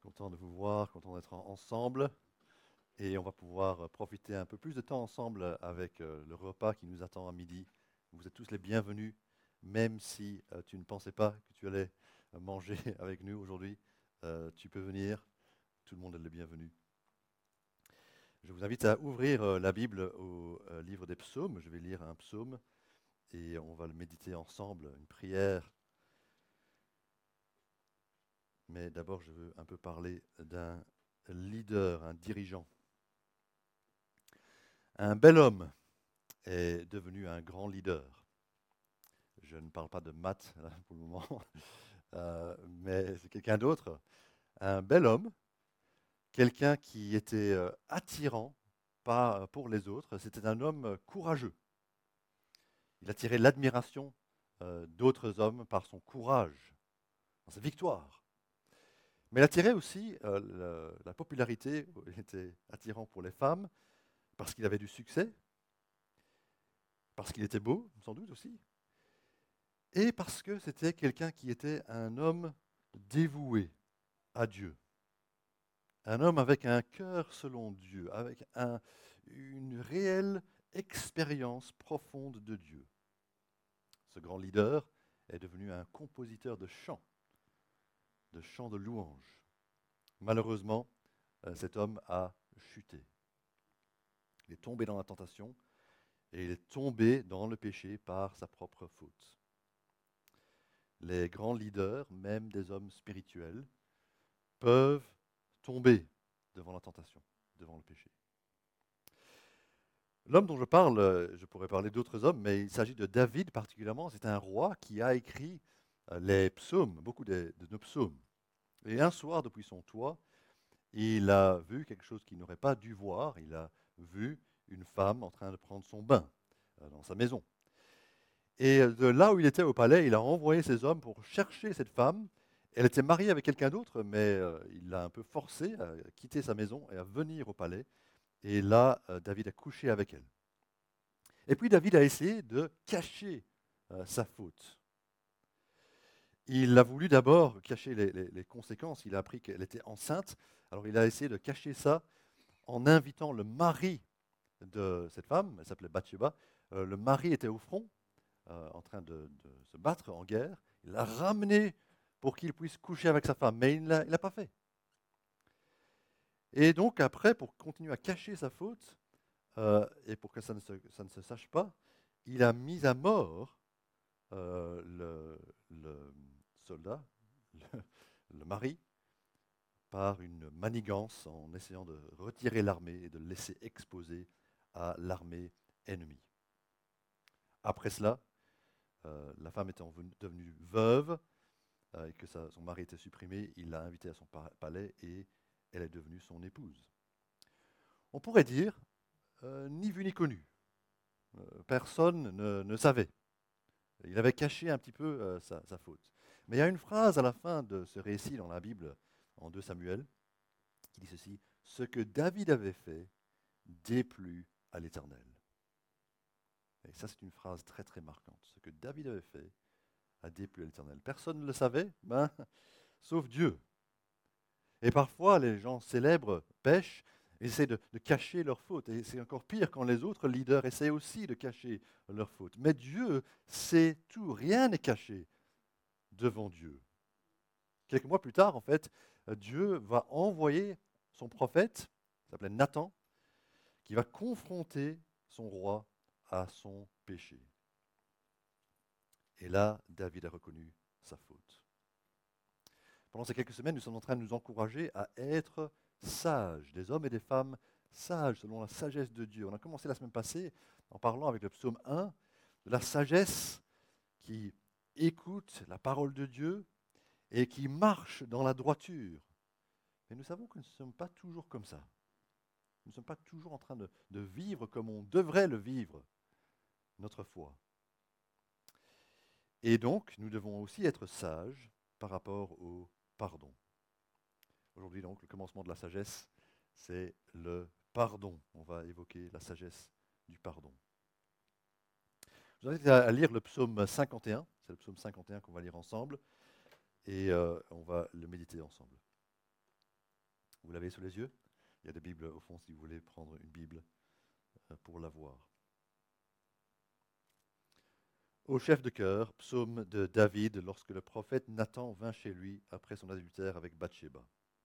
Content de vous voir, content d'être ensemble. Et on va pouvoir profiter un peu plus de temps ensemble avec le repas qui nous attend à midi. Vous êtes tous les bienvenus, même si tu ne pensais pas que tu allais manger avec nous aujourd'hui. Tu peux venir, tout le monde est le bienvenu. Je vous invite à ouvrir la Bible au livre des psaumes. Je vais lire un psaume et on va le méditer ensemble, une prière. Mais d'abord, je veux un peu parler d'un leader, un dirigeant. Un bel homme est devenu un grand leader. Je ne parle pas de maths là, pour le moment, mais c'est quelqu'un d'autre. Un bel homme, quelqu'un qui était attirant pas pour les autres. C'était un homme courageux. Il attirait l'admiration d'autres hommes par son courage, par sa victoire. Mais il attirait aussi la popularité. Il était attirant pour les femmes parce qu'il avait du succès, parce qu'il était beau, sans doute aussi, et parce que c'était quelqu'un qui était un homme dévoué à Dieu. Un homme avec un cœur selon Dieu, avec une réelle expérience profonde de Dieu. Ce grand leader est devenu un compositeur de chants de louanges. Malheureusement, cet homme a chuté. Il est tombé dans la tentation et il est tombé dans le péché par sa propre faute. Les grands leaders, même des hommes spirituels, peuvent tomber devant la tentation, devant le péché. L'homme dont je parle, je pourrais parler d'autres hommes, mais il s'agit de David particulièrement. C'est un roi qui a écrit les psaumes, beaucoup de nos psaumes. Et un soir, depuis son toit, il a vu quelque chose qu'il n'aurait pas dû voir. Il a vu une femme en train de prendre son bain dans sa maison. Et de là où il était au palais, il a envoyé ses hommes pour chercher cette femme. Elle était mariée avec quelqu'un d'autre, mais il l'a un peu forcée à quitter sa maison et à venir au palais. Et là, David a couché avec elle. Et puis David a essayé de cacher sa faute. Il a voulu d'abord cacher les conséquences. Il a appris qu'elle était enceinte. Alors il a essayé de cacher ça en invitant le mari de cette femme, elle s'appelait Bathsheba. Le mari était au front, en train de se battre en guerre. Il l'a ramené pour qu'il puisse coucher avec sa femme, mais il ne l'a pas fait. Et donc après, pour continuer à cacher sa faute, et pour que ça ne se sache pas, il a mis à mort le soldat, le, le mari, par une manigance en essayant de retirer l'armée et de le laisser exposer à l'armée ennemie. Après cela, la femme étant devenue veuve et que son mari était supprimé, il l'a invitée à son palais et elle est devenue son épouse. On pourrait dire, ni vu ni connu. Personne ne savait. Il avait caché un petit peu sa faute. Mais il y a une phrase à la fin de ce récit dans la Bible, en 2 Samuel, qui dit ceci: ce que David avait fait déplut à l'Éternel. Et ça, c'est une phrase très très marquante. Ce que David avait fait a déplu à l'Éternel. Personne ne le savait, sauf Dieu. Et parfois, les gens célèbres pêchent, essaient de cacher leurs fautes. Et c'est encore pire quand les autres leaders essaient aussi de cacher leurs fautes. Mais Dieu sait tout, rien n'est caché devant Dieu. Quelques mois plus tard, en fait, Dieu va envoyer son prophète, qui s'appelait Nathan, qui va confronter son roi à son péché. Et là, David a reconnu sa faute. Pendant ces quelques semaines, nous sommes en train de nous encourager à être sages, des hommes et des femmes sages, selon la sagesse de Dieu. On a commencé la semaine passée en parlant avec le psaume 1 de la sagesse qui écoute la parole de Dieu et qui marche dans la droiture. Mais nous savons que nous ne sommes pas toujours comme ça. Nous ne sommes pas toujours en train de vivre comme on devrait le vivre, notre foi. Et donc, nous devons aussi être sages par rapport au pardon. Aujourd'hui, donc, le commencement de la sagesse, c'est le pardon. On va évoquer la sagesse du pardon. Je vous invite à lire le psaume 51. C'est le psaume 51 qu'on va lire ensemble. Et on va le méditer ensemble. Vous l'avez sous les yeux? Il y a des Bibles au fond si vous voulez prendre une Bible pour la voir. Au chef de chœur, psaume de David, lorsque le prophète Nathan vint chez lui après son adultère avec Bathsheba.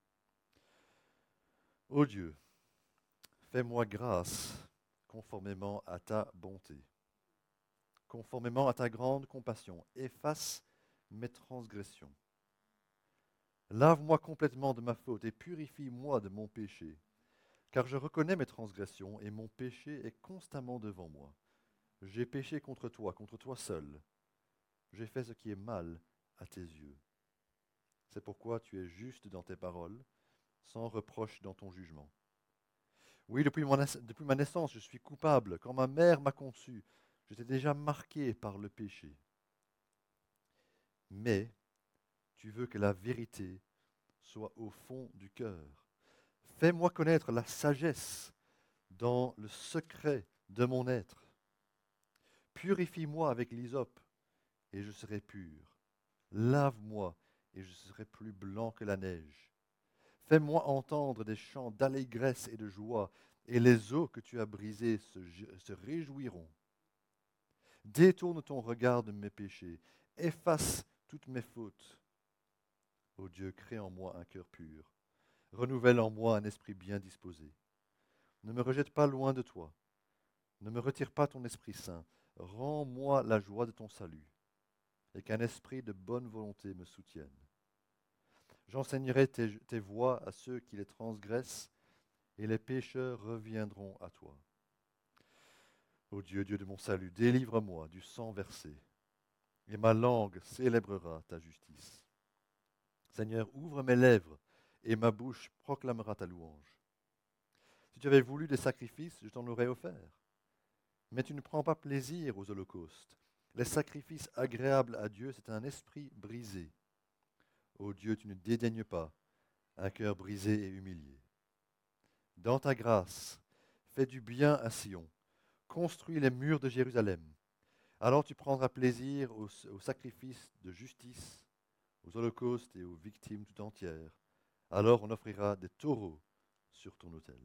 Ô Dieu, fais-moi grâce conformément à ta bonté, conformément à ta grande compassion. Efface mes transgressions. Lave-moi complètement de ma faute et purifie-moi de mon péché, car je reconnais mes transgressions et mon péché est constamment devant moi. J'ai péché contre toi seul. J'ai fait ce qui est mal à tes yeux. C'est pourquoi tu es juste dans tes paroles, sans reproche dans ton jugement. Oui, depuis ma naissance, je suis coupable. Quand ma mère m'a conçu, j'étais déjà marqué par le péché. Mais tu veux que la vérité soit au fond du cœur. Fais-moi connaître la sagesse dans le secret de mon être. Purifie-moi avec l'hysope, et je serai pur. Lave-moi, et je serai plus blanc que la neige. Fais-moi entendre des chants d'allégresse et de joie, et les eaux que tu as brisées se réjouiront. Détourne ton regard de mes péchés, efface toutes mes fautes. Ô Dieu, crée en moi un cœur pur, renouvelle en moi un esprit bien disposé. Ne me rejette pas loin de toi, ne me retire pas ton Esprit Saint, rends-moi la joie de ton salut, et qu'un esprit de bonne volonté me soutienne. J'enseignerai tes voies à ceux qui les transgressent, et les pécheurs reviendront à toi. Ô Dieu, Dieu de mon salut, délivre-moi du sang versé, et ma langue célébrera ta justice. Seigneur, ouvre mes lèvres, et ma bouche proclamera ta louange. Si tu avais voulu des sacrifices, je t'en aurais offert. Mais tu ne prends pas plaisir aux holocaustes. Les sacrifices agréables à Dieu, c'est un esprit brisé. Ô Dieu, tu ne dédaignes pas un cœur brisé et humilié. Dans ta grâce, fais du bien à Sion, construis les murs de Jérusalem. Alors tu prendras plaisir aux sacrifices de justice, aux holocaustes et aux victimes tout entières. Alors on offrira des taureaux sur ton autel.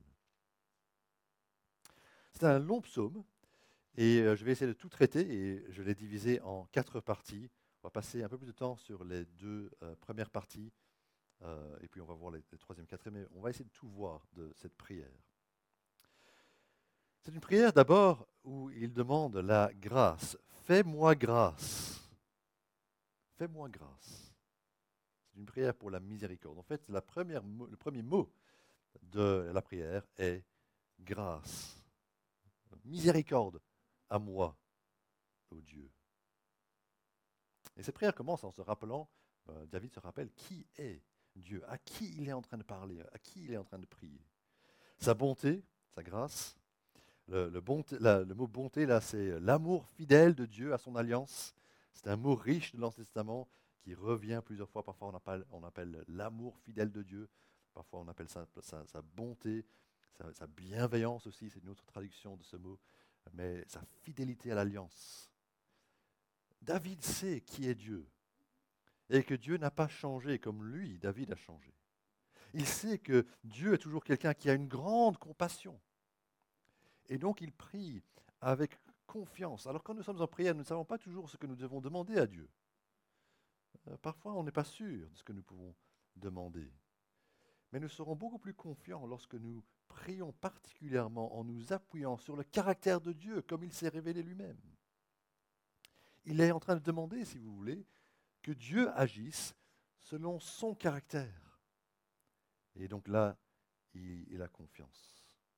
C'est un long psaume, et je vais essayer de tout traiter, et je l'ai divisé en 4 parties. On va passer un peu plus de temps sur les 2 premières parties, et puis on va voir les 3e, 4e, mais on va essayer de tout voir de cette prière. C'est une prière d'abord où il demande la grâce. Fais-moi grâce. Fais-moi grâce. C'est une prière pour la miséricorde. En fait, le premier mot de la prière est grâce. Miséricorde à moi, ô Dieu. Et cette prière commence en se rappelant, David se rappelle qui est Dieu, à qui il est en train de parler, à qui il est en train de prier. Sa bonté, sa grâce. Le mot bonté, là, c'est l'amour fidèle de Dieu à son alliance. C'est un mot riche de l'Ancien Testament qui revient plusieurs fois. Parfois, on appelle l'amour fidèle de Dieu. Parfois, on appelle ça sa bonté, sa bienveillance aussi. C'est une autre traduction de ce mot. Mais sa fidélité à l'alliance. David sait qui est Dieu et que Dieu n'a pas changé comme lui, David, a changé. Il sait que Dieu est toujours quelqu'un qui a une grande compassion. Et donc il prie avec confiance. Alors quand nous sommes en prière, nous ne savons pas toujours ce que nous devons demander à Dieu. Parfois, on n'est pas sûr de ce que nous pouvons demander. Mais nous serons beaucoup plus confiants lorsque nous prions particulièrement en nous appuyant sur le caractère de Dieu, comme il s'est révélé lui-même. Il est en train de demander, si vous voulez, que Dieu agisse selon son caractère. Et donc là, il a confiance.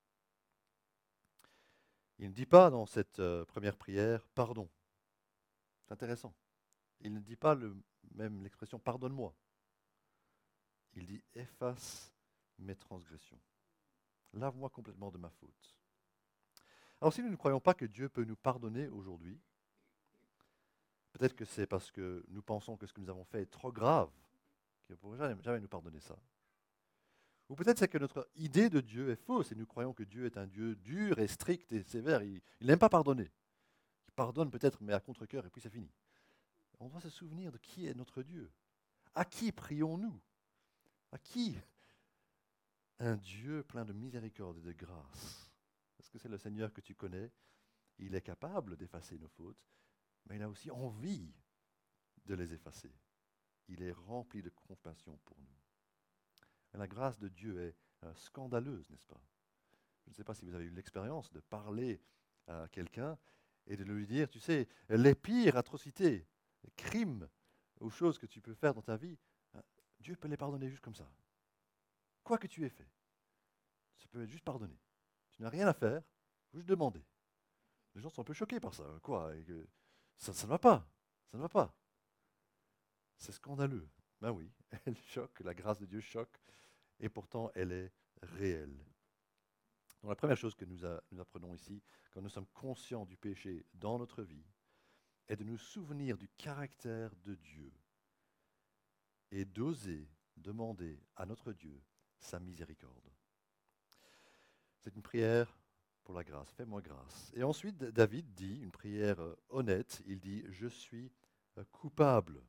Il ne dit pas dans cette première prière « pardon ». C'est intéressant. Il ne dit pas même l'expression « pardonne-moi ». Il dit « efface mes transgressions. Lave-moi complètement de ma faute ». Alors si nous ne croyons pas que Dieu peut nous pardonner aujourd'hui, peut-être que c'est parce que nous pensons que ce que nous avons fait est trop grave, qu'il ne pourrait jamais nous pardonner ça. Ou peut-être c'est que notre idée de Dieu est fausse et nous croyons que Dieu est un Dieu dur et strict et sévère. Il n'aime pas pardonner. Il pardonne peut-être, mais à contre-cœur, et puis c'est fini. On doit se souvenir de qui est notre Dieu. À qui prions-nous? À qui un Dieu plein de miséricorde et de grâce. Est-ce que c'est le Seigneur que tu connais? Il est capable d'effacer nos fautes, mais il a aussi envie de les effacer. Il est rempli de compassion pour nous. Et la grâce de Dieu est scandaleuse, n'est-ce pas? Je ne sais pas si vous avez eu l'expérience de parler à quelqu'un et de lui dire, tu sais, les pires atrocités, les crimes ou choses que tu peux faire dans ta vie, Dieu peut les pardonner juste comme ça. Quoi que tu aies fait, ça peut être juste pardonné. Tu n'as rien à faire, il faut juste demander. Les gens sont un peu choqués par ça. Quoi? Et que ça ne va pas. Ça ne va pas. C'est scandaleux. Ben oui, elle choque, la grâce de Dieu choque, et pourtant elle est réelle. Donc la première chose que nous apprenons ici, quand nous sommes conscients du péché dans notre vie, est de nous souvenir du caractère de Dieu et d'oser demander à notre Dieu sa miséricorde. C'est une prière pour la grâce. Fais-moi grâce. Et ensuite, David dit, une prière honnête, il dit, je suis coupable.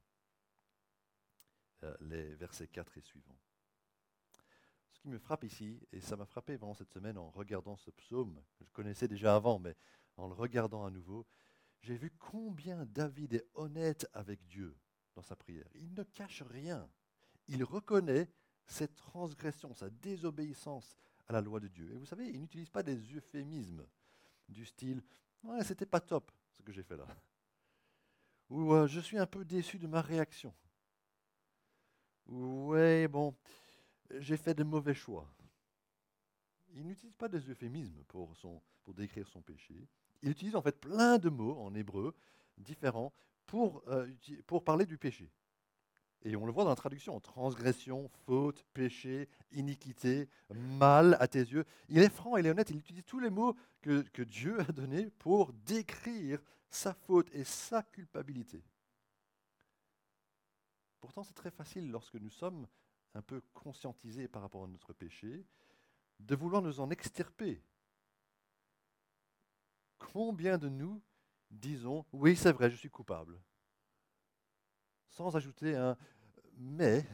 Les versets 4 et suivants. Ce qui me frappe ici, et ça m'a frappé vraiment cette semaine en regardant ce psaume, je connaissais déjà avant, mais en le regardant à nouveau, j'ai vu combien David est honnête avec Dieu dans sa prière. Il ne cache rien. Il reconnaît cette transgression, sa désobéissance à la loi de Dieu. Et vous savez, il n'utilise pas des euphémismes du style « Ouais, c'était pas top ce que j'ai fait là » ou « Je suis un peu déçu de ma réaction » ou « Ouais, bon, j'ai fait de mauvais choix ». Il n'utilise pas des euphémismes pour décrire son péché. Il utilise en fait plein de mots en hébreu différents pour parler du péché. Et on le voit dans la traduction, transgression, faute, péché, iniquité, mal à tes yeux. Il est franc, il est honnête, il utilise tous les mots que Dieu a donnés pour décrire sa faute et sa culpabilité. Pourtant, c'est très facile lorsque nous sommes un peu conscientisés par rapport à notre péché, de vouloir nous en extirper. Combien de nous disons, oui, c'est vrai, je suis coupable, sans ajouter un mais,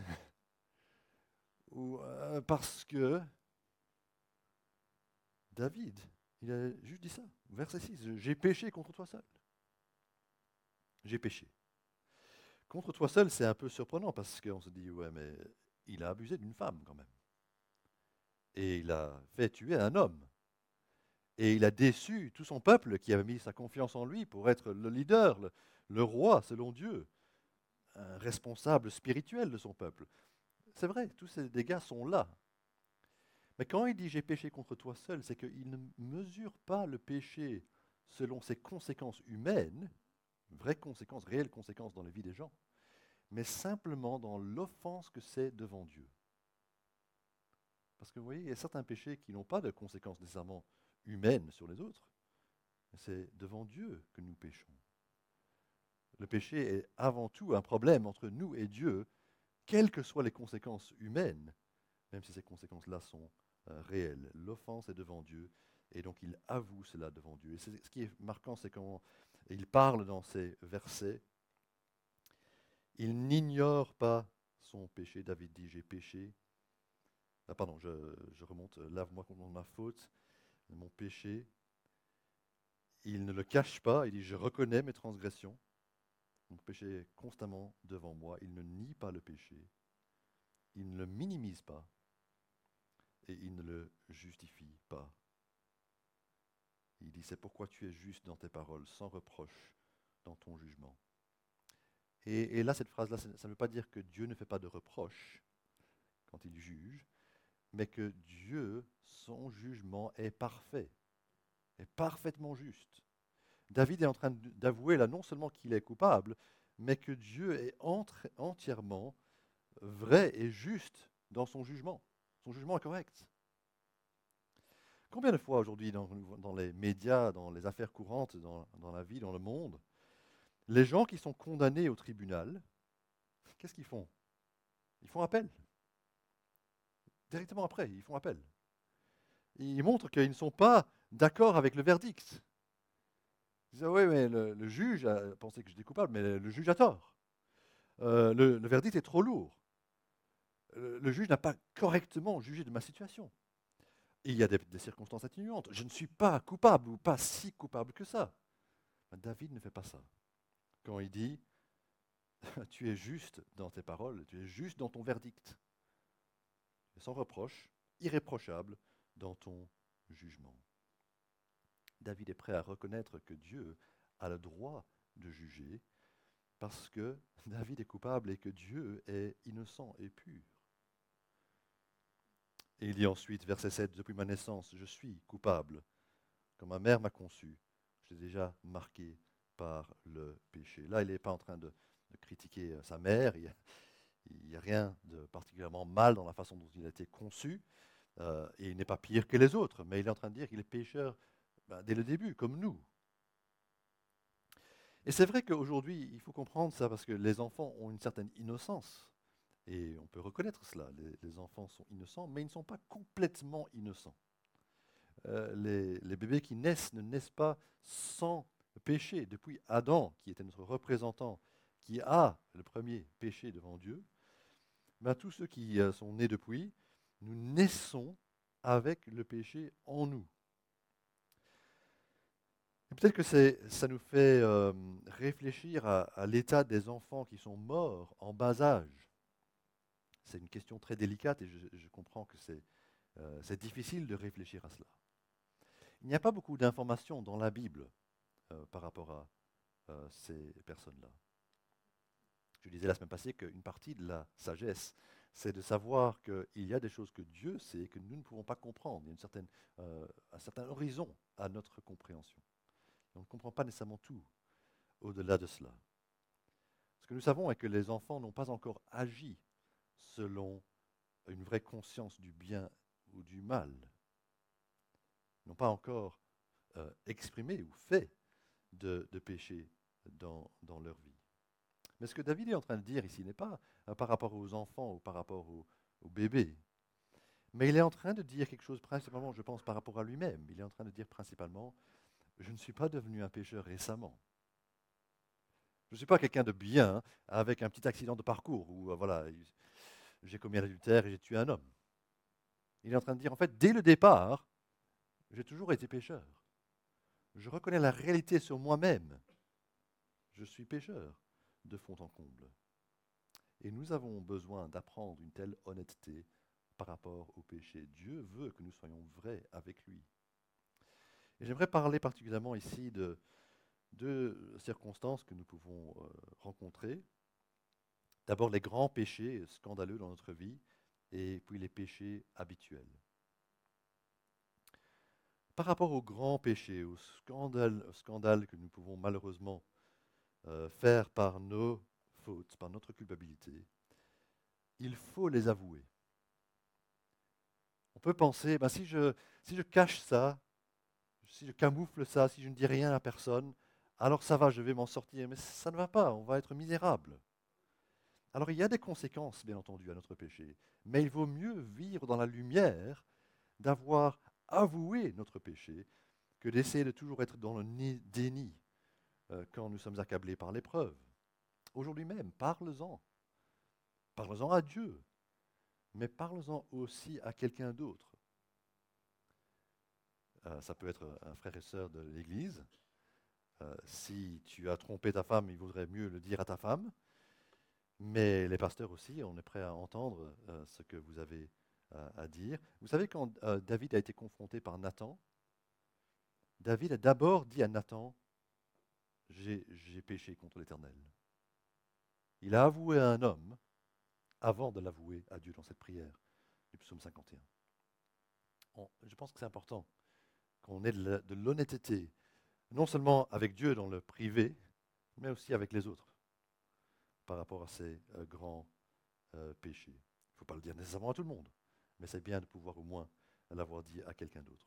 ou parce que David, il a juste dit ça, verset 6, j'ai péché contre toi seul. J'ai péché. Contre toi seul, c'est un peu surprenant parce qu'on se dit, ouais, mais il a abusé d'une femme quand même. Et il a fait tuer un homme. Et il a déçu tout son peuple qui avait mis sa confiance en lui pour être le leader, le roi selon Dieu, un responsable spirituel de son peuple. C'est vrai, tous ces dégâts sont là. Mais quand il dit j'ai péché contre toi seul, c'est qu'il ne mesure pas le péché selon ses conséquences humaines, vraies conséquences, réelles conséquences dans la vie des gens, mais simplement dans l'offense que c'est devant Dieu. Parce que vous voyez, il y a certains péchés qui n'ont pas de conséquences nécessairement humaines sur les autres, mais c'est devant Dieu que nous péchons. Le péché est avant tout un problème entre nous et Dieu, quelles que soient les conséquences humaines, même si ces conséquences-là sont réelles. L'offense est devant Dieu, et donc il avoue cela devant Dieu. Et ce qui est marquant, c'est quand il parle dans ces versets, il n'ignore pas son péché. David dit, j'ai péché. Ah pardon, je remonte, lave-moi contre ma faute, mon péché. Il ne le cache pas, il dit, je reconnais mes transgressions. Mon péché est constamment devant moi. Il ne nie pas le péché. Il ne le minimise pas. Et il ne le justifie pas. Il dit, c'est pourquoi tu es juste dans tes paroles, sans reproche dans ton jugement. Et là, cette phrase-là, ça ne veut pas dire que Dieu ne fait pas de reproches quand il juge, mais que Dieu, son jugement est parfait, est parfaitement juste. David est en train d'avouer là non seulement qu'il est coupable, mais que Dieu est entièrement vrai et juste dans son jugement. Son jugement est correct. Combien de fois aujourd'hui dans les médias, dans les affaires courantes, dans la vie, dans le monde, les gens qui sont condamnés au tribunal, qu'est-ce qu'ils font? Ils font appel. Directement après, ils font appel. Ils montrent qu'ils ne sont pas d'accord avec le verdict. Ils disent, ah oui, mais le juge a pensé que j'étais coupable, mais le juge a tort. Le verdict est trop lourd. Le juge n'a pas correctement jugé de ma situation. Et il y a des circonstances atténuantes. Je ne suis pas coupable ou pas si coupable que ça. David ne fait pas ça. Quand il dit, tu es juste dans tes paroles, tu es juste dans ton verdict, sans reproche, irréprochable dans ton jugement. David est prêt à reconnaître que Dieu a le droit de juger parce que David est coupable et que Dieu est innocent et pur. Et il dit ensuite, verset 7, depuis ma naissance, je suis coupable. Quand ma mère m'a conçu, je l'ai déjà marqué par le péché. Là, il n'est pas en train de critiquer sa mère. Il n'y a rien de particulièrement mal dans la façon dont il a été conçu. Et il n'est pas pire que les autres. Mais il est en train de dire qu'il est pécheur dès le début, comme nous. Et c'est vrai qu'aujourd'hui, il faut comprendre ça parce que les enfants ont une certaine innocence. Et on peut reconnaître cela. Les enfants sont innocents, mais ils ne sont pas complètement innocents. Les bébés qui naissent ne naissent pas sans péché. Depuis Adam, qui était notre représentant, qui a le premier péché devant Dieu, tous ceux qui sont nés depuis, nous naissons avec le péché en nous. Et peut-être que ça nous fait réfléchir à l'état des enfants qui sont morts en bas âge. C'est une question très délicate et je comprends que c'est difficile de réfléchir à cela. Il n'y a pas beaucoup d'informations dans la Bible par rapport à ces personnes-là. Je disais la semaine passée qu'une partie de la sagesse, c'est de savoir qu'il y a des choses que Dieu sait et que nous ne pouvons pas comprendre. Il y a un certain horizon à notre compréhension. On ne comprend pas nécessairement tout au-delà de cela. Ce que nous savons est que les enfants n'ont pas encore agi selon une vraie conscience du bien ou du mal. Ils n'ont pas encore exprimé ou fait de péché dans leur vie. Mais ce que David est en train de dire ici n'est pas par rapport aux enfants ou par rapport aux bébés, mais il est en train de dire quelque chose principalement, je pense, par rapport à lui-même. Il est en train de dire principalement, je ne suis pas devenu un pécheur récemment. Je ne suis pas quelqu'un de bien avec un petit accident de parcours où voilà, j'ai commis un adultère et j'ai tué un homme. Il est en train de dire, en fait, dès le départ, j'ai toujours été pécheur. Je reconnais la réalité sur moi-même. Je suis pécheur de fond en comble. Et nous avons besoin d'apprendre une telle honnêteté par rapport au péché. Dieu veut que nous soyons vrais avec lui. Et j'aimerais parler particulièrement ici de deux circonstances que nous pouvons rencontrer. D'abord les grands péchés scandaleux dans notre vie et puis les péchés habituels. Par rapport aux grands péchés, aux scandales que nous pouvons malheureusement faire par nos fautes, par notre culpabilité, il faut les avouer. On peut penser, si je cache ça, si je camoufle ça, si je ne dis rien à personne, alors ça va, je vais m'en sortir. Mais ça ne va pas, on va être misérable. Alors il y a des conséquences, bien entendu, à notre péché. Mais il vaut mieux vivre dans la lumière, d'avoir avoué notre péché, que d'essayer de toujours être dans le déni quand nous sommes accablés par l'épreuve. Aujourd'hui même, parlez-en. Parlez-en à Dieu, mais parlez-en aussi à quelqu'un d'autre. Ça peut être un frère et sœur de l'Église. Si tu as trompé ta femme, il vaudrait mieux le dire à ta femme. Mais les pasteurs aussi, on est prêt à entendre ce que vous avez à dire. Vous savez, quand David a été confronté par Nathan, David a d'abord dit à Nathan, j'ai péché contre l'Éternel. Il a avoué à un homme avant de l'avouer à Dieu dans cette prière du psaume 51. Je pense que c'est important qu'on ait de l'honnêteté, non seulement avec Dieu dans le privé, mais aussi avec les autres, par rapport à ces grands péchés. Il ne faut pas le dire nécessairement à tout le monde, mais c'est bien de pouvoir au moins l'avoir dit à quelqu'un d'autre.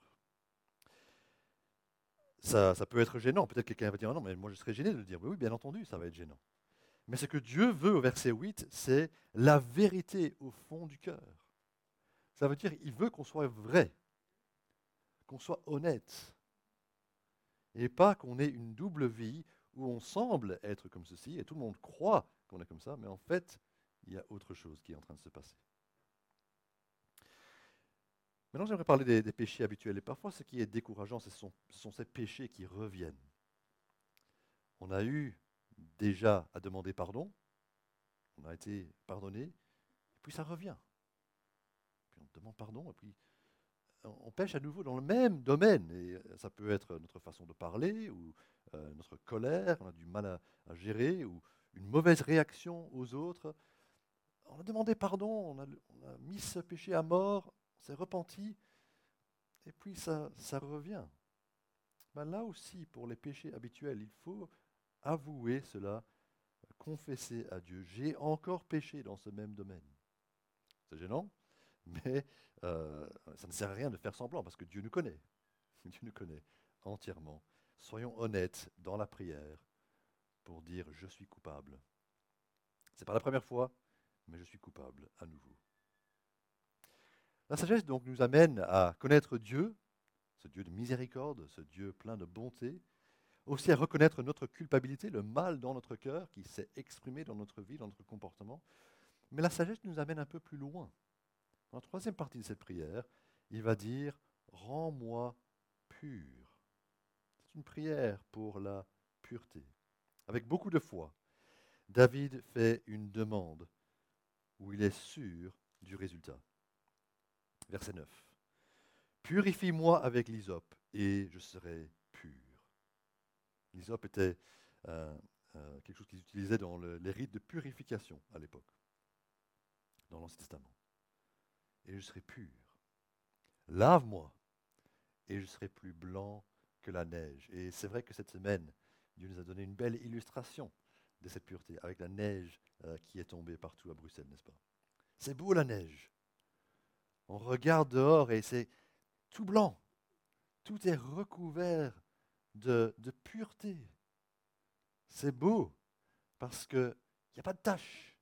Ça peut être gênant. Peut-être quelqu'un va dire, ah non, mais moi je serais gêné de le dire. Oui, bien entendu, ça va être gênant. Mais ce que Dieu veut au verset 8, c'est la vérité au fond du cœur. Ça veut dire qu'il veut qu'on soit vrai, qu'on soit honnête, et pas qu'on ait une double vie où on semble être comme ceci, et tout le monde croit qu'on est comme ça, mais en fait, il y a autre chose qui est en train de se passer. Maintenant, j'aimerais parler des péchés habituels. Et parfois, ce qui est décourageant, ce sont ces péchés qui reviennent. On a eu déjà à demander pardon, on a été pardonné, et puis ça revient. Puis on demande pardon, et puis on pêche à nouveau dans le même domaine. Et ça peut être notre façon de parler, ou notre colère, on a du mal à gérer, ou une mauvaise réaction aux autres. On a demandé pardon, on a mis ce péché à mort, on s'est repenti, et puis ça revient. Ben là aussi, pour les péchés habituels, il faut avouer cela, confesser à Dieu. J'ai encore péché dans ce même domaine. C'est gênant, mais ça ne sert à rien de faire semblant, parce que Dieu nous connaît. Dieu nous connaît entièrement. Soyons honnêtes dans la prière pour dire je suis coupable. Ce n'est pas la première fois, mais je suis coupable à nouveau. La sagesse donc nous amène à connaître Dieu, ce Dieu de miséricorde, ce Dieu plein de bonté, aussi à reconnaître notre culpabilité, le mal dans notre cœur qui s'est exprimé dans notre vie, dans notre comportement. Mais la sagesse nous amène un peu plus loin. Dans la troisième partie de cette prière, il va dire « Rends-moi pur ». C'est une prière pour la pureté. Avec beaucoup de foi, David fait une demande où il est sûr du résultat. Verset 9. Purifie-moi avec l'hysope et je serai pur. L'hysope était quelque chose qu'ils utilisaient dans les rites de purification à l'époque, dans l'Ancien Testament. Et je serai pur. Lave-moi et je serai plus blanc que la neige. Et c'est vrai que cette semaine, Dieu nous a donné une belle illustration de cette pureté, avec la neige qui est tombée partout à Bruxelles, n'est-ce pas? C'est beau la neige. On regarde dehors et c'est tout blanc. Tout est recouvert de pureté. C'est beau parce qu'il n'y a pas de taches.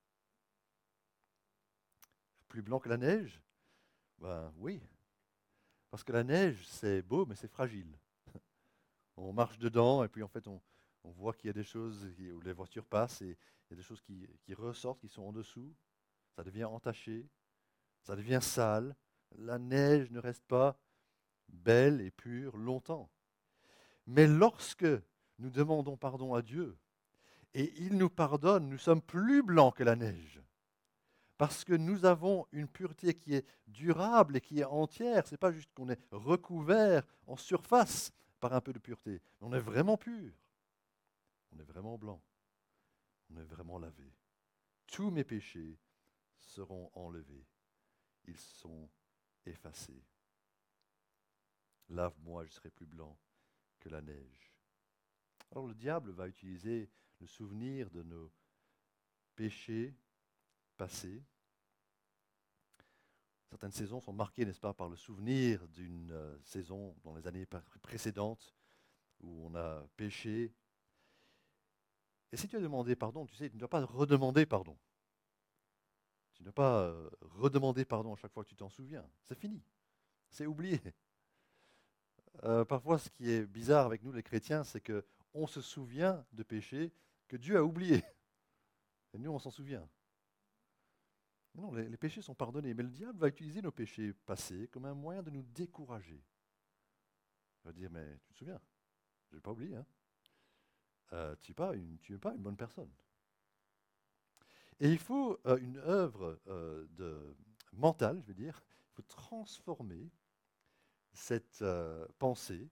Plus blanc que la neige? Ben oui. Parce que la neige, c'est beau, mais c'est fragile. On marche dedans et puis en fait, on voit qu'il y a des choses où les voitures passent et il y a des choses qui ressortent, qui sont en dessous. Ça devient entaché, ça devient sale. La neige ne reste pas belle et pure longtemps. Mais lorsque nous demandons pardon à Dieu et il nous pardonne, nous sommes plus blancs que la neige. Parce que nous avons une pureté qui est durable et qui est entière. Ce n'est pas juste qu'on est recouvert en surface par un peu de pureté. On est vraiment pur. On est vraiment blanc. On est vraiment lavé. Tous mes péchés seront enlevés. Ils sont effacés. Lave-moi, je serai plus blanc que la neige. Alors le diable va utiliser le souvenir de nos péchés passés. Certaines saisons sont marquées, n'est-ce pas, par le souvenir d'une saison dans les années précédentes où on a péché. Et si tu as demandé pardon, tu sais, tu ne dois pas redemander pardon. Tu ne dois pas redemander pardon à chaque fois que tu t'en souviens. C'est fini. C'est oublié. Parfois, ce qui est bizarre avec nous, les chrétiens, c'est qu'on se souvient de péchés que Dieu a oubliés. Et nous, on s'en souvient. Non, les péchés sont pardonnés, mais le diable va utiliser nos péchés passés comme un moyen de nous décourager. Il va dire, mais tu te souviens, je n'ai pas oublié, hein. Tu n'es pas une bonne personne. Et il faut une œuvre mentale, je veux dire, il faut transformer cette pensée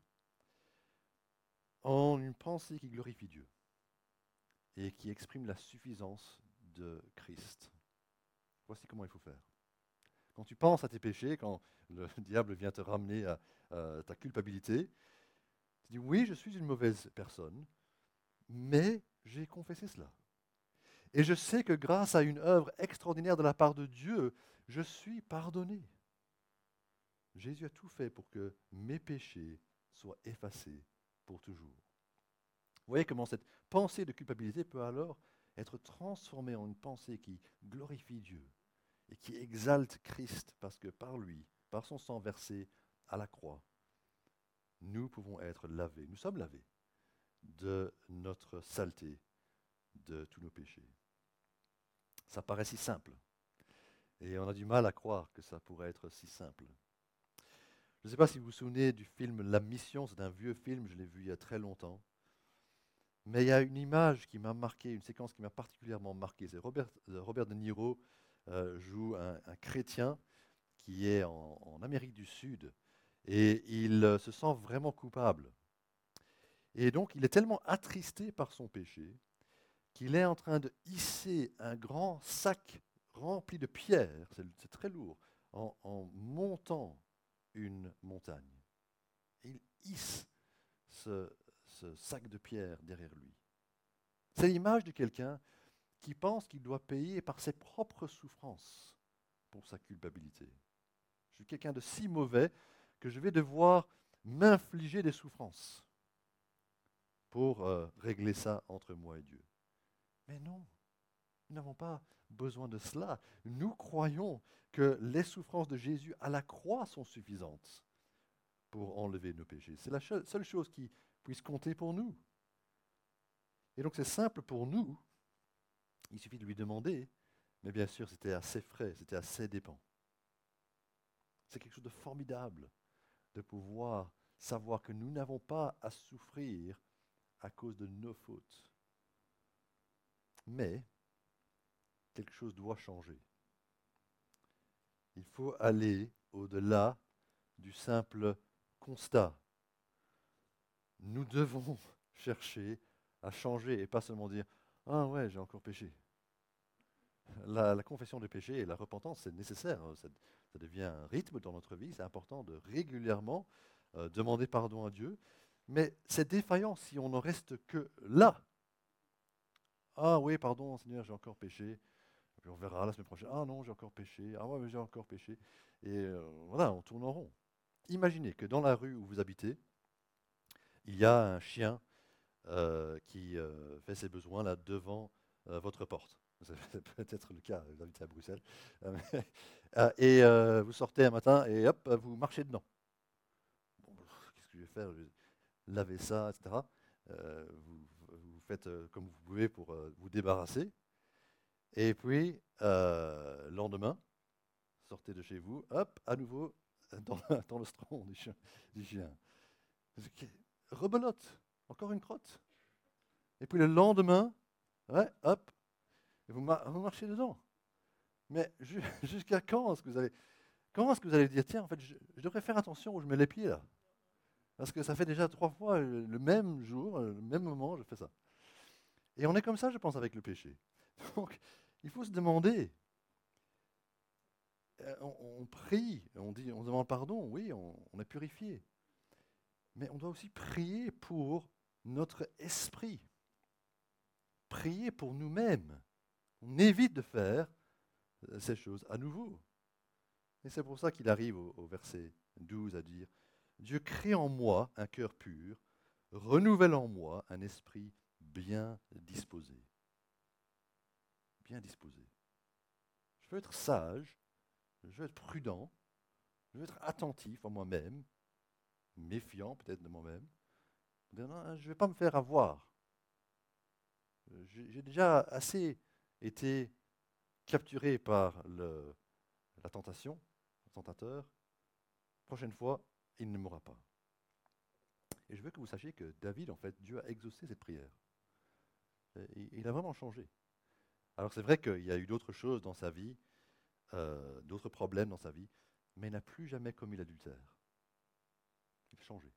en une pensée qui glorifie Dieu et qui exprime la suffisance de Christ. Voici comment il faut faire. Quand tu penses à tes péchés, quand le diable vient te ramener à ta culpabilité, tu dis oui, je suis une mauvaise personne, mais j'ai confessé cela. Et je sais que grâce à une œuvre extraordinaire de la part de Dieu, je suis pardonné. Jésus a tout fait pour que mes péchés soient effacés pour toujours. Vous voyez comment cette pensée de culpabilité peut alors être transformée en une pensée qui glorifie Dieu et qui exalte Christ parce que par lui, par son sang versé à la croix, nous pouvons être lavés, nous sommes lavés de notre saleté, de tous nos péchés. Ça paraît si simple et on a du mal à croire que ça pourrait être si simple. Je ne sais pas si vous vous souvenez du film La Mission, c'est un vieux film, je l'ai vu il y a très longtemps. Mais il y a une image qui m'a marqué, une séquence qui m'a particulièrement marqué. C'est Robert De Niro joue un chrétien qui est en Amérique du Sud et il se sent vraiment coupable. Et donc il est tellement attristé par son péché qu'il est en train de hisser un grand sac rempli de pierres, c'est très lourd, en montant une montagne. Et il hisse ce, ce sac de pierres derrière lui. C'est l'image de quelqu'un qui pense qu'il doit payer par ses propres souffrances pour sa culpabilité. Je suis quelqu'un de si mauvais que je vais devoir m'infliger des souffrances pour régler ça entre moi et Dieu. Mais non, nous n'avons pas besoin de cela. Nous croyons que les souffrances de Jésus à la croix sont suffisantes pour enlever nos péchés. C'est la seule chose qui puisse compter pour nous. Et donc c'est simple pour nous. Il suffit de lui demander, mais bien sûr c'était à ses frais, c'était à ses dépens. C'est quelque chose de formidable de pouvoir savoir que nous n'avons pas à souffrir à cause de nos fautes. Mais quelque chose doit changer. Il faut aller au-delà du simple constat. Nous devons chercher à changer et pas seulement dire « Ah ouais, j'ai encore péché ». La confession des péchés et la repentance, c'est nécessaire. Ça devient un rythme dans notre vie. C'est important de régulièrement demander pardon à Dieu. Mais c'est défaillant si on n'en reste que là. Ah oui, pardon, Seigneur, j'ai encore péché. Et puis on verra la semaine prochaine. Ah non, j'ai encore péché. Ah ouais, mais j'ai encore péché. Et voilà, on tourne en rond. Imaginez que dans la rue où vous habitez, il y a un chien qui fait ses besoins là devant votre porte. C'est peut-être le cas, vous habitez à Bruxelles. Et vous sortez un matin et hop, vous marchez dedans. Bon, qu'est-ce que je vais faire? Je vais laver ça, etc. Vous faites comme vous pouvez pour vous débarrasser. Et puis, le lendemain, sortez de chez vous, hop, à nouveau dans le stron du chien. Rebelote, encore une crotte. Et puis le lendemain, ouais, hop, et vous marchez dedans. Mais jusqu'à quand est-ce que vous allez dire, tiens, en fait, je devrais faire attention où je mets les pieds là. Parce que ça fait déjà 3 fois le même jour, le même moment, je fais ça. Et on est comme ça, je pense, avec le péché. Donc, il faut se demander, on prie, on demande pardon, oui, on est purifié. Mais on doit aussi prier pour notre esprit. Prier pour nous-mêmes. On évite de faire ces choses à nouveau. Et c'est pour ça qu'il arrive au verset 12 à dire, Dieu crée en moi un cœur pur, renouvelle en moi un esprit bien disposé. Bien disposé. Je veux être sage, je veux être prudent, je veux être attentif à moi-même, méfiant peut-être de moi-même. Non, je ne vais pas me faire avoir. J'ai déjà assez été capturé par la tentation, le tentateur. Prochaine fois, il ne mourra pas. Et je veux que vous sachiez que David, en fait, Dieu a exaucé cette prière. Il a vraiment changé. Alors c'est vrai qu'il y a eu d'autres choses dans sa vie, d'autres problèmes dans sa vie, mais il n'a plus jamais commis l'adultère. Il a changé.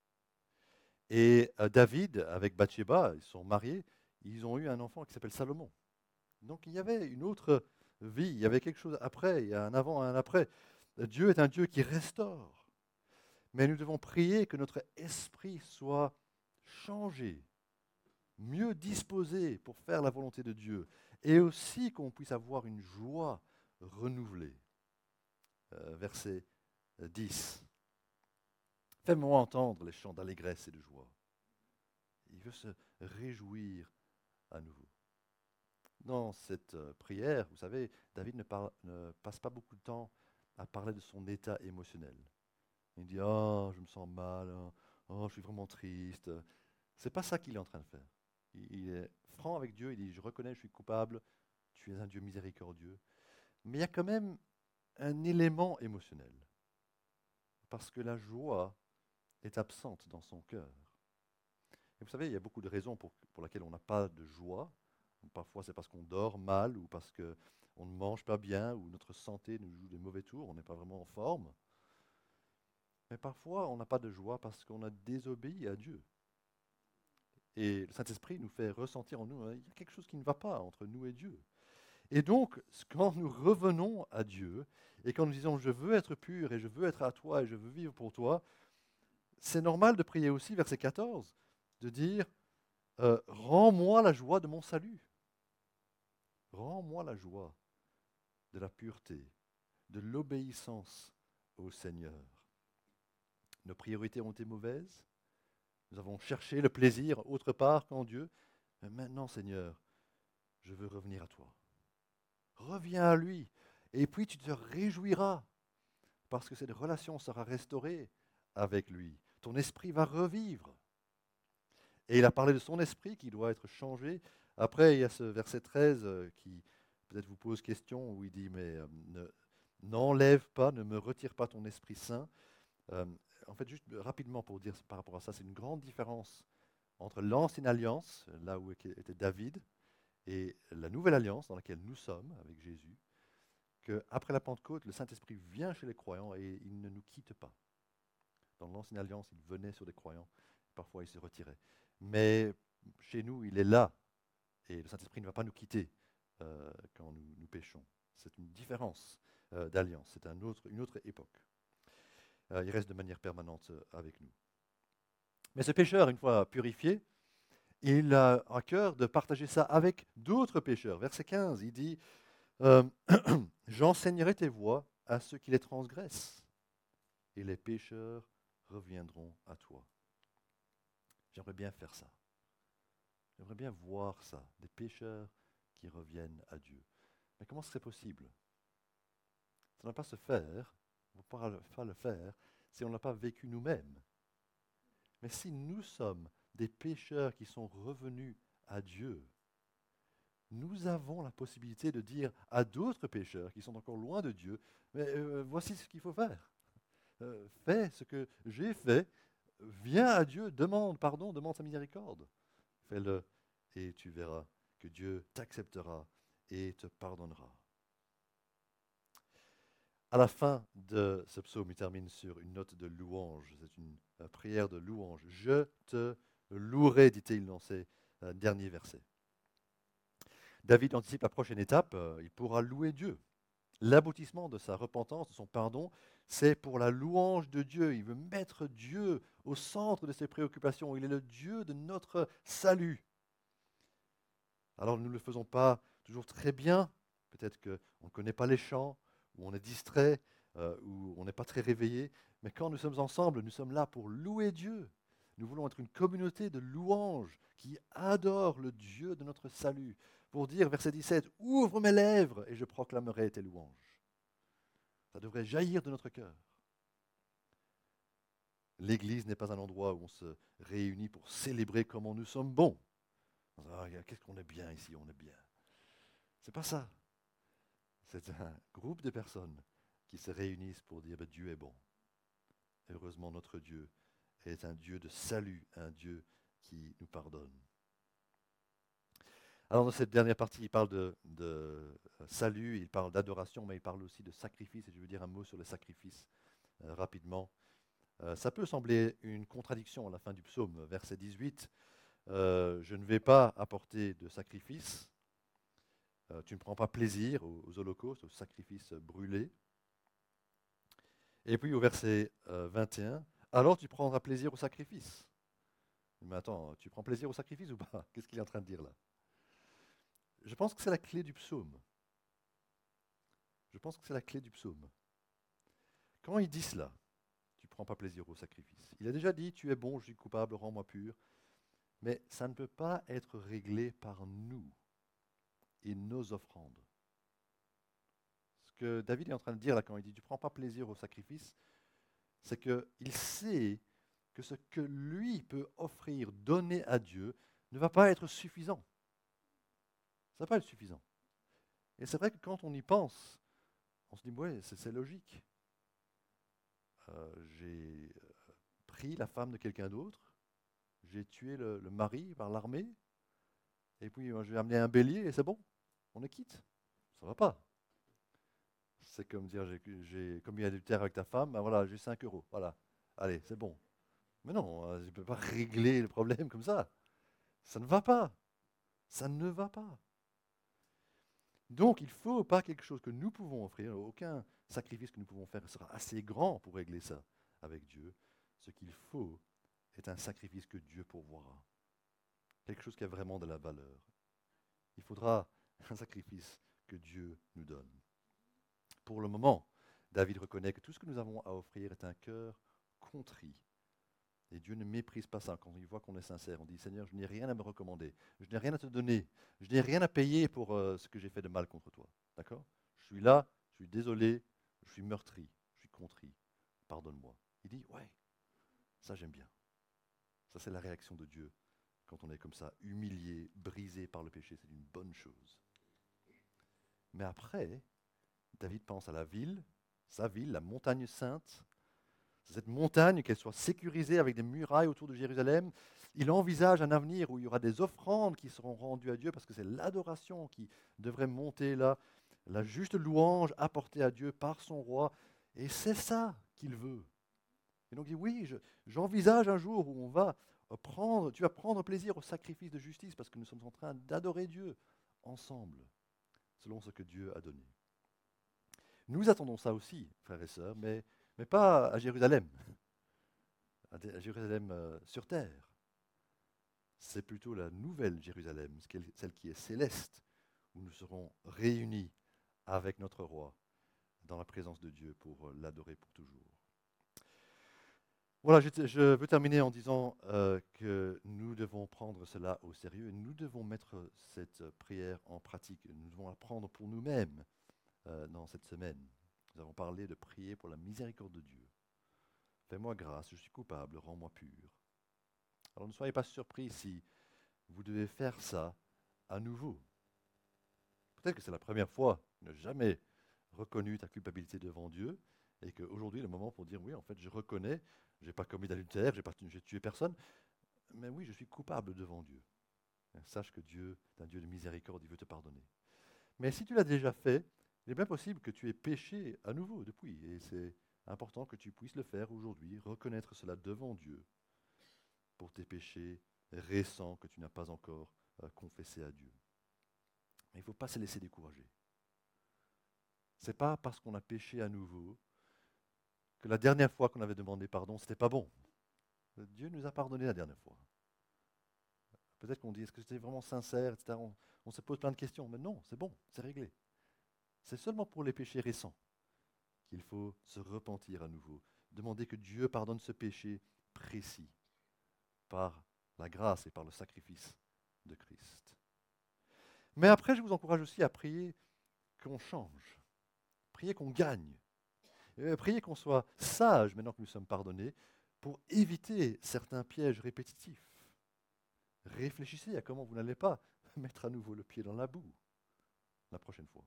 Et David, avec Bathsheba, ils sont mariés, ils ont eu un enfant qui s'appelle Salomon. Donc il y avait une autre vie, il y avait quelque chose après, il y a un avant et un après. Dieu est un Dieu qui restaure. Mais nous devons prier que notre esprit soit changé, mieux disposé pour faire la volonté de Dieu, et aussi qu'on puisse avoir une joie renouvelée. Verset 10. Fais-moi entendre les chants d'allégresse et de joie. Il veut se réjouir à nouveau. Dans cette prière, vous savez, David ne passe pas beaucoup de temps à parler de son état émotionnel. Il dit « Oh, je me sens mal, oh, je suis vraiment triste ». C'est pas ça qu'il est en train de faire. Il est franc avec Dieu, il dit « Je reconnais, je suis coupable, tu es un Dieu miséricordieux ». Mais il y a quand même un élément émotionnel. parce que la joie est absente dans son cœur. Et vous savez, il y a beaucoup de raisons pour lesquelles on n'a pas de joie. Parfois, c'est parce qu'on dort mal ou parce qu'on ne mange pas bien ou notre santé nous joue des mauvais tours, on n'est pas vraiment en forme. Mais parfois, on n'a pas de joie parce qu'on a désobéi à Dieu. Et le Saint-Esprit nous fait ressentir en nous, il y a quelque chose qui ne va pas entre nous et Dieu. Et donc, quand nous revenons à Dieu, et quand nous disons « je veux être pur, et je veux être à toi, et je veux vivre pour toi », c'est normal de prier aussi, verset 14, de dire « rends-moi la joie de mon salut ». Rends-moi la joie de la pureté, de l'obéissance au Seigneur. Nos priorités ont été mauvaises. Nous avons cherché le plaisir autre part qu'en Dieu. Mais maintenant, Seigneur, je veux revenir à toi. Reviens à lui. Et puis tu te réjouiras parce que cette relation sera restaurée avec lui. Ton esprit va revivre. Et il a parlé de son esprit qui doit être changé. Après, il y a ce verset 13 qui peut-être vous pose question où il dit « mais n'enlève pas, ne me retire pas ton Esprit Saint ». En fait, juste rapidement pour dire par rapport à ça, c'est une grande différence entre l'ancienne alliance, là où était David, et la nouvelle alliance dans laquelle nous sommes avec Jésus, qu'après la Pentecôte, le Saint-Esprit vient chez les croyants et il ne nous quitte pas. Dans l'ancienne alliance, il venait sur des croyants, parfois il se retirait. Mais chez nous, il est là, et le Saint-Esprit ne va pas nous quitter quand nous péchons. C'est une différence d'alliance, c'est une autre époque. Il reste de manière permanente avec nous. Mais ce pécheur, une fois purifié, il a à cœur de partager ça avec d'autres pécheurs. Verset 15, il dit « J'enseignerai tes voies à ceux qui les transgressent, et les pécheurs reviendront à toi. » J'aimerais bien faire ça. J'aimerais bien voir ça, des pécheurs qui reviennent à Dieu. Mais comment ce serait possible? Ça ne va pas se faire, on ne pourra pas le faire si on n'a pas vécu nous-mêmes. Mais si nous sommes des pécheurs qui sont revenus à Dieu, nous avons la possibilité de dire à d'autres pécheurs qui sont encore loin de Dieu, mais voici ce qu'il faut faire. Fais ce que j'ai fait, viens à Dieu, demande pardon, demande sa miséricorde. Fais-le et tu verras que Dieu t'acceptera et te pardonnera. À la fin de ce psaume, il termine sur une note de louange. C'est une prière de louange. « Je te louerai », dit-il dans ces derniers versets. David anticipe la prochaine étape, il pourra louer Dieu. L'aboutissement de sa repentance, de son pardon, c'est pour la louange de Dieu. Il veut mettre Dieu au centre de ses préoccupations. Il est le Dieu de notre salut. Alors nous ne le faisons pas toujours très bien. Peut-être qu'on ne connaît pas les chants, ou on est distrait, ou on n'est pas très réveillé. Mais quand nous sommes ensemble, nous sommes là pour louer Dieu. Nous voulons être une communauté de louanges qui adore le Dieu de notre salut. Pour dire, verset 17, « Ouvre mes lèvres et je proclamerai tes louanges. » Ça devrait jaillir de notre cœur. L'Église n'est pas un endroit où on se réunit pour célébrer comment nous sommes bons. Ah, qu'est-ce qu'on est bien ici, on est bien. C'est pas ça. C'est un groupe de personnes qui se réunissent pour dire Dieu est bon. Heureusement, notre Dieu est un Dieu de salut, un Dieu qui nous pardonne. Alors dans cette dernière partie, il parle de salut, il parle d'adoration, mais il parle aussi de sacrifice, et je veux dire un mot sur le sacrifice rapidement. Ça peut sembler une contradiction à la fin du psaume, verset 18. Je ne vais pas apporter de sacrifice. Tu ne prends pas plaisir aux holocaustes, aux sacrifices brûlés. Et puis au verset 21, alors tu prendras plaisir au sacrifice. Mais attends, tu prends plaisir au sacrifice ou pas? Qu'est-ce qu'il est en train de dire là? Je pense que c'est la clé du psaume. Je pense que c'est la clé du psaume. Quand il dit cela, tu ne prends pas plaisir au sacrifice. Il a déjà dit, tu es bon, je suis coupable, rends-moi pur. Mais ça ne peut pas être réglé par nous et nos offrandes. Ce que David est en train de dire là quand il dit, tu ne prends pas plaisir au sacrifice, c'est qu'il sait que ce que lui peut offrir, donner à Dieu, ne va pas être suffisant. Ça ne va pas être suffisant. Et c'est vrai que quand on y pense, on se dit, ouais, c'est logique. j'ai pris la femme de quelqu'un d'autre, j'ai tué le mari par l'armée, et puis je vais amener un bélier et c'est bon, on est quitte. Ça va pas. C'est comme dire j'ai commis adultère avec ta femme, ben voilà, j'ai 5 euros. Voilà, allez, c'est bon. Mais non, je ne peux pas régler le problème comme ça. Ça ne va pas. Ça ne va pas. Donc, il ne faut pas quelque chose que nous pouvons offrir. Aucun sacrifice que nous pouvons faire sera assez grand pour régler ça avec Dieu. Ce qu'il faut est un sacrifice que Dieu pourvoira. Quelque chose qui a vraiment de la valeur. Il faudra un sacrifice que Dieu nous donne. Pour le moment, David reconnaît que tout ce que nous avons à offrir est un cœur contrit. Et Dieu ne méprise pas ça. Quand il voit qu'on est sincère, on dit, Seigneur, je n'ai rien à me recommander. Je n'ai rien à te donner. Je n'ai rien à payer pour ce que j'ai fait de mal contre toi. D'accord? Je suis là, je suis désolé, je suis meurtri, je suis contrit. Pardonne-moi. Il dit, ouais, ça j'aime bien. Ça c'est la réaction de Dieu. Quand on est comme ça, humilié, brisé par le péché, c'est une bonne chose. Mais après, David pense à la ville, sa ville, la montagne sainte. Cette montagne, qu'elle soit sécurisée avec des murailles autour de Jérusalem. Il envisage un avenir où il y aura des offrandes qui seront rendues à Dieu parce que c'est l'adoration qui devrait monter là, la juste louange apportée à Dieu par son roi. Et c'est ça qu'il veut. Et donc il dit, oui, j'envisage un jour où tu vas prendre plaisir au sacrifice de justice parce que nous sommes en train d'adorer Dieu ensemble, selon ce que Dieu a donné. Nous attendons ça aussi, frères et sœurs, mais pas à Jérusalem, à Jérusalem sur terre. C'est plutôt la nouvelle Jérusalem, celle qui est céleste, où nous serons réunis avec notre roi dans la présence de Dieu pour l'adorer pour toujours. Voilà, je veux terminer en disant que nous devons prendre cela au sérieux et nous devons mettre cette prière en pratique. Nous devons la prendre pour nous-mêmes dans cette semaine. Nous avons parlé de prier pour la miséricorde de Dieu. Fais-moi grâce, je suis coupable, rends-moi pur. Alors ne soyez pas surpris si vous devez faire ça à nouveau. Peut-être que c'est la première fois que tu n'as jamais reconnu ta culpabilité devant Dieu et qu'aujourd'hui est le moment pour dire oui, en fait, je reconnais, je n'ai pas commis d'adultère, j'ai tué personne, mais oui, je suis coupable devant Dieu. Sache que Dieu est un Dieu de miséricorde, il veut te pardonner. Mais si tu l'as déjà fait, il est bien possible que tu aies péché à nouveau depuis, et c'est important que tu puisses le faire aujourd'hui, reconnaître cela devant Dieu pour tes péchés récents que tu n'as pas encore confessés à Dieu. Mais il ne faut pas se laisser décourager. Ce n'est pas parce qu'on a péché à nouveau que la dernière fois qu'on avait demandé pardon, ce n'était pas bon. Dieu nous a pardonné la dernière fois. Peut-être qu'on dit, est-ce que c'était vraiment sincère, etc. On se pose plein de questions, mais non, c'est bon, c'est réglé. C'est seulement pour les péchés récents qu'il faut se repentir à nouveau, demander que Dieu pardonne ce péché précis par la grâce et par le sacrifice de Christ. Mais après, je vous encourage aussi à prier qu'on change, prier qu'on gagne, prier qu'on soit sage maintenant que nous sommes pardonnés pour éviter certains pièges répétitifs. Réfléchissez à comment vous n'allez pas mettre à nouveau le pied dans la boue la prochaine fois.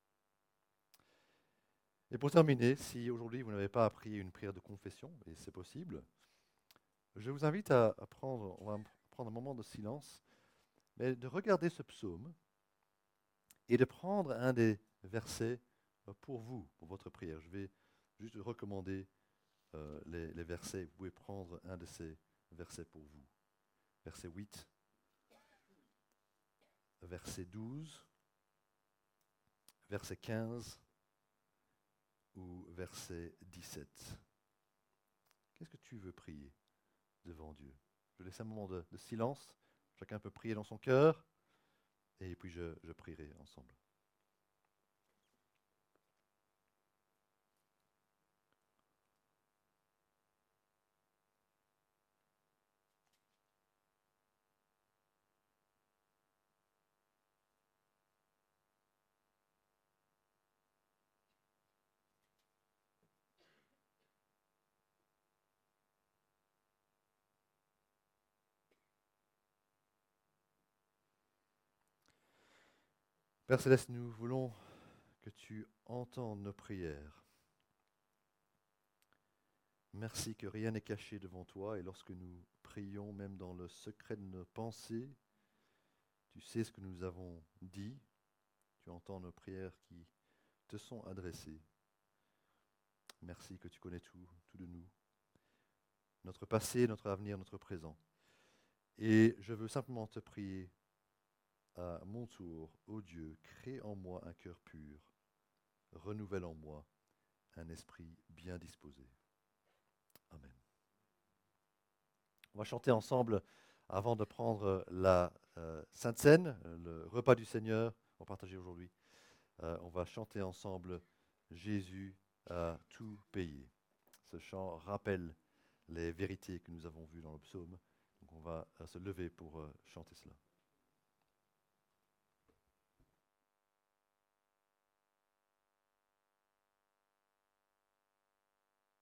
Et pour terminer, si aujourd'hui vous n'avez pas appris une prière de confession, et c'est possible, je vous invite on va prendre un moment de silence, mais de regarder ce psaume et de prendre un des versets pour vous, pour votre prière. Je vais juste recommander les versets. Vous pouvez prendre un de ces versets pour vous. Verset 8, verset 12, verset 15 ou verset 17. Qu'est-ce que tu veux prier devant Dieu? Je laisse un moment de silence. Chacun peut prier dans son cœur. Et puis je prierai ensemble. Père Céleste, nous voulons que tu entendes nos prières. merci que rien n'est caché devant toi et lorsque nous prions, même dans le secret de nos pensées, tu sais ce que nous avons dit, tu entends nos prières qui te sont adressées. Merci que tu connais tout, tout de nous, notre passé, notre avenir, notre présent. Et je veux simplement te prier à mon tour, ô Dieu, crée en moi un cœur pur, renouvelle en moi un esprit bien disposé. Amen. On va chanter ensemble avant de prendre la Sainte Seine, le repas du Seigneur, on va partager aujourd'hui. On va chanter ensemble Jésus a tout payé. Ce chant rappelle les vérités que nous avons vues dans le psaume. Donc on va se lever pour chanter cela.